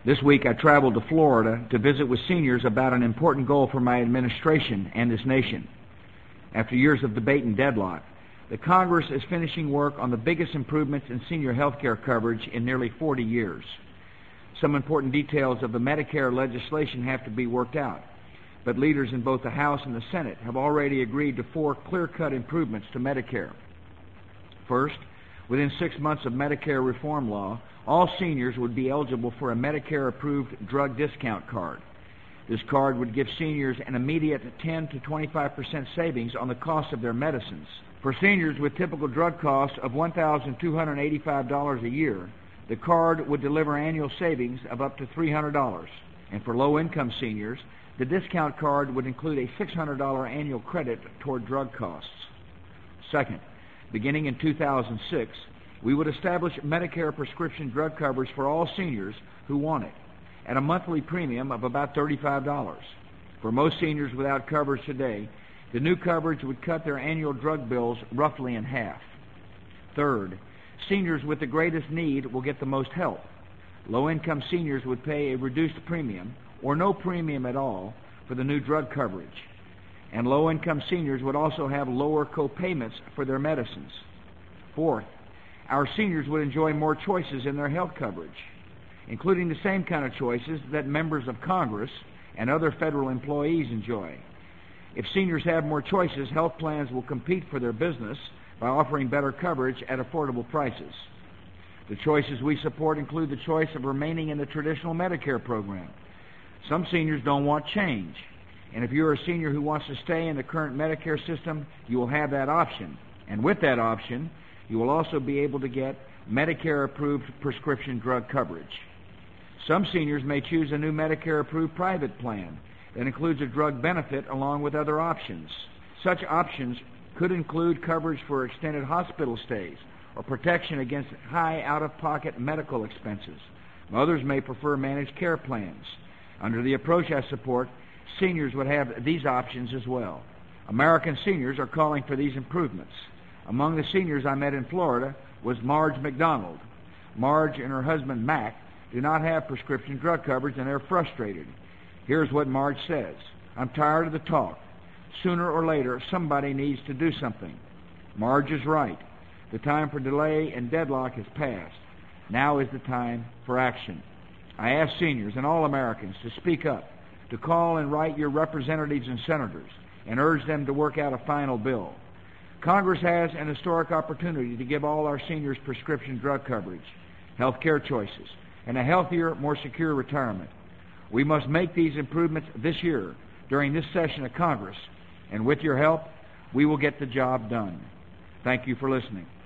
This week I traveled to Florida to visit with seniors about an important goal for my administration and this nation. After years of debate and deadlock, the Congress is finishing work on the biggest improvements in senior health care coverage in nearly 40 years. Some important details of the Medicare legislation have to be worked out, but leaders in both the House and the Senate have already agreed to 4 clear-cut improvements to Medicare. First, within 6 months of Medicare reform law, all seniors would be eligible for a Medicare-approved drug discount card. This card would give seniors an immediate 10 to 25% savings on the cost of their medicines. For seniors with typical drug costs of $1,285 a year, the card would deliver annual savings of up to $300. And for low-income seniors, the discount card would include a $600 annual credit toward drug costs. Second, beginning in 2006, we would establish Medicare prescription drug coverage for all seniors who want it, at a monthly premium of about $35. For most seniors without coverage today, the new coverage would cut their annual drug bills roughly in half. Third, seniors with the greatest need will get the most help. Low-income seniors would pay a reduced premium, or no premium at all, for the new drug coverage. And low-income seniors would also have lower co-payments for their medicines. Fourth, our seniors would enjoy more choices in their health coverage, including the same kind of choices that members of Congress and other federal employees enjoy. If seniors have more choices, health plans will compete for their business by offering better coverage at affordable prices. The choices we support include the choice of remaining in the traditional Medicare program. Some seniors don't want change, and if you're a senior who wants to stay in the current Medicare system, you will have that option. And with that option, you will also be able to get Medicare-approved prescription drug coverage. Some seniors may choose a new Medicare-approved private plan that includes a drug benefit along with other options. Such options could include coverage for extended hospital stays or protection against high out-of-pocket medical expenses. Others may prefer managed care plans. Under the approach I support, seniors would have these options as well. American seniors are calling for these improvements. Among the seniors I met in Florida was Marge McDonald. Marge and her husband Mac do not have prescription drug coverage, and they're frustrated. Here's what Marge says: "I'm tired of the talk. Sooner or later, somebody needs to do something." Marge is right. The time for delay and deadlock has passed. Now is the time for action. I ask seniors and all Americans to speak up, to call and write your representatives and senators, and urge them to work out a final bill. Congress has an historic opportunity to give all our seniors prescription drug coverage, health care choices, and a healthier, more secure retirement. We must make these improvements this year during this session of Congress, and with your help, we will get the job done. Thank you for listening.